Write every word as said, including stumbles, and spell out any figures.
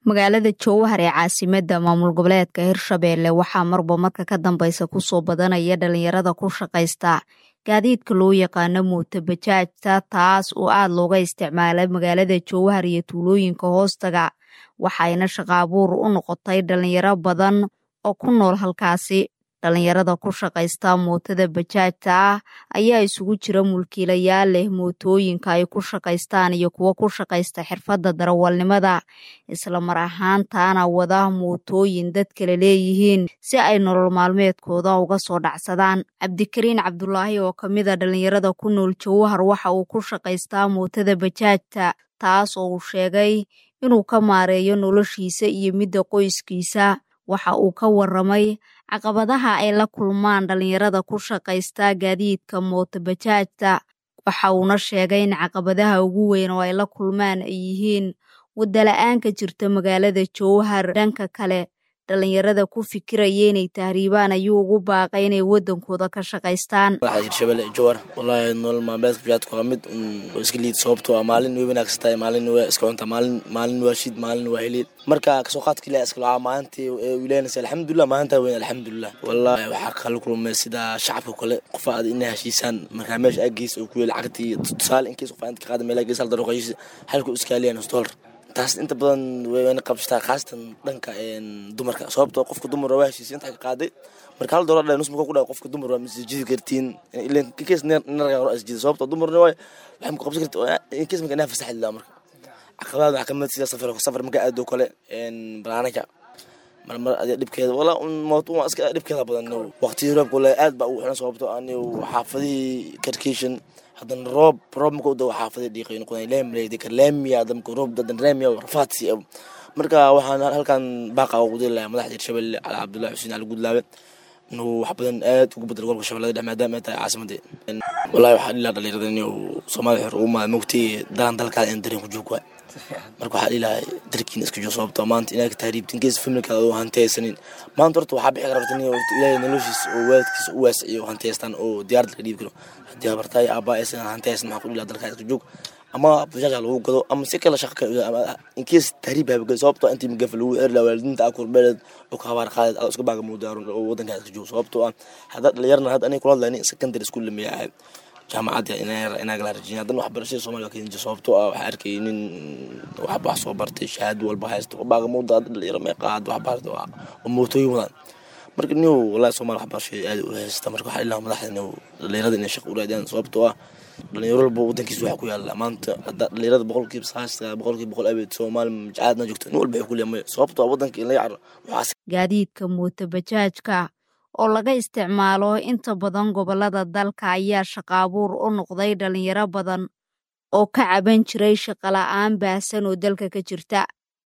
Magaalada Jowhar ee caasimadda maamul goboleedka Hirshabelle waxaa marba marka ka dambeysa ku soo badanaya dhalinyarada ku shaqaysta gaadiidka loo yaqaano mooto bajaajta taas oo aad looga isticmaala magaalada Jowhar iyo tuulooyinka hoostaga waxayna shaqo abuur u noqotay dhalinyaro badan oo ku nool halkaasi. Dhalinyarada ku shaqaysta mootada bajaajta ah ayaa isugu jira mulkiilayaal leh mootooyinka ay ku shaqaystaan iyo kuwa ku shaqaysta xirfadda darawalnimada isla mar ahaantaana wada mootooyin dad kale leeyihiin si ay nolol maalmeedkooda uga soo dhacsadaan. Cabdikariin Cabdulaahi oo ka mid a dhalinyarada ku nool Jowhar waxa uu ku shaqaystaa mootada bajaajta taas oo uu sheegay inuu ka maareeyo noloshiisa iyo midda qoyskiisa. Waxa uu ka waramay caqabadaha ay la kulmaan dhalinyarada ku shaqaysta gaadiidka mooto bajaajta. Waxa uuna sheegay in caqabadaha ugu weyn oo ay la kulmaan ay yihiin wadda la'aan ka jirta magaalada Jowhar. Dhanka kale dhalinyarada ku fikiraya inay tahriibaan ayuu ugu baaqay inay wadankooda ka shaqaystaan. Hirshabelle Jowhar wallahi nolol maalmeedka bajaajka waa mid iska liid sababtoo ah maalin way wanaagsan tahay maalin way iska cunta maalin maalin waa shid maalin waa helid marka ka soo qaadka ilaa iska laa maanta wiilaynaysa alxamdulillah maanta weyn alxamdulillah wallahi waxa kala kulmay sida shacabka kale qof aad inay heshiisaan marka meesha agiis oo ku yeel cagti tusaale in kiis qof aad ka qaad meel agiis hal daruqaysi halku iska leeyahay dollar taas inta badan way qabstaa khaasatan dhanka een dumarka sababtoo qofka dumar waa heshiis inta ka qaaday marka hal dollar dhan nusma ku dhaw qofka dumar waa masjid gartiin ilaa kiis naraga asjid sababtoo dumarna way waxaan ku qabsan kartaa in kiis marka naafis xil marka caqabadaha waxa kamid sida safar safar marka aad oo kale een baraanaka mar mar aad dibkeeda wala mooto waa iska dibkeeda badan waqti roob kule aad ba u xiraan sababtoo aan xaafadii karkishan hadan roob roob markuu doo xaafadii dhiiqay noqday leemleeyay ka leemiya dadka roob dadan leemiya rafaadsi marka waxaan halkan baaqa ugu dilayaa madaxda Hirshabelle Cali Cabdullaahi Xuseen Cali Gudlaabe inuu wax badan aad ugu bedel gobolka Shabeellada maadaama ay tahay caasimadda wallahi waxa ilaa dhalinyarada inuu Soomaaliya xor u ma mugtay daan dalka aan dareen ku joog marka waxa ilaa darkiin isku joo sababtoo maanta inaad tahriibtin gees familka oo hantaysanin maanta horta waxa bixi kartaa inuu ilaahay noloshiisa oo waalidkiisa u waasiyo hantaystaan oo diyaar dalka dhiib karo hadii abartay aaba aysan hantaysan ma ku ilaa dalka isku joog ama bajaaj lagu gado ama si kala shaqo in kees tahriib ay sababtoo intii magafal uu erla waalidinta ku beelad oo ka habar qaad isku baaga mudaaro oo wadanka isku joog sababtoo hada dhalinyarna hada anay kula hadlayeen secondary school leeyahay jaamacadda inay inay la rajin hadan wax barashada Soomaaliya ka inta sababtoo ah waxa arkay in wax wax soo bartay shahaado walba haysto baaga mudaaro dhalinyaro ma qaad wax barto oo mootooyin wadaan marka niyo wallahi Soomaaliya wax barashada aad u haysta marka waxa ilaa madaxda dhalinyarada inay shaqo u raadiyaan sababtoo ah dhalinyaro walba wadankiisa waxa ku yaala maanta dhalinyarada boqolkiiba sagaashan boqolkiiba boqol abeed Soomaali macaadna joogto nin walba ku leeyahay sababtoo wadanka in la yar waxa gaadiidka mooto bajaajka oo laga isticmaalo inta badan gobolada dalka ayaa shaqo abuur u noqday dhalinyaro badan oo ka caban jiray shaqo la'aan baahsan oo dalka ka jirta.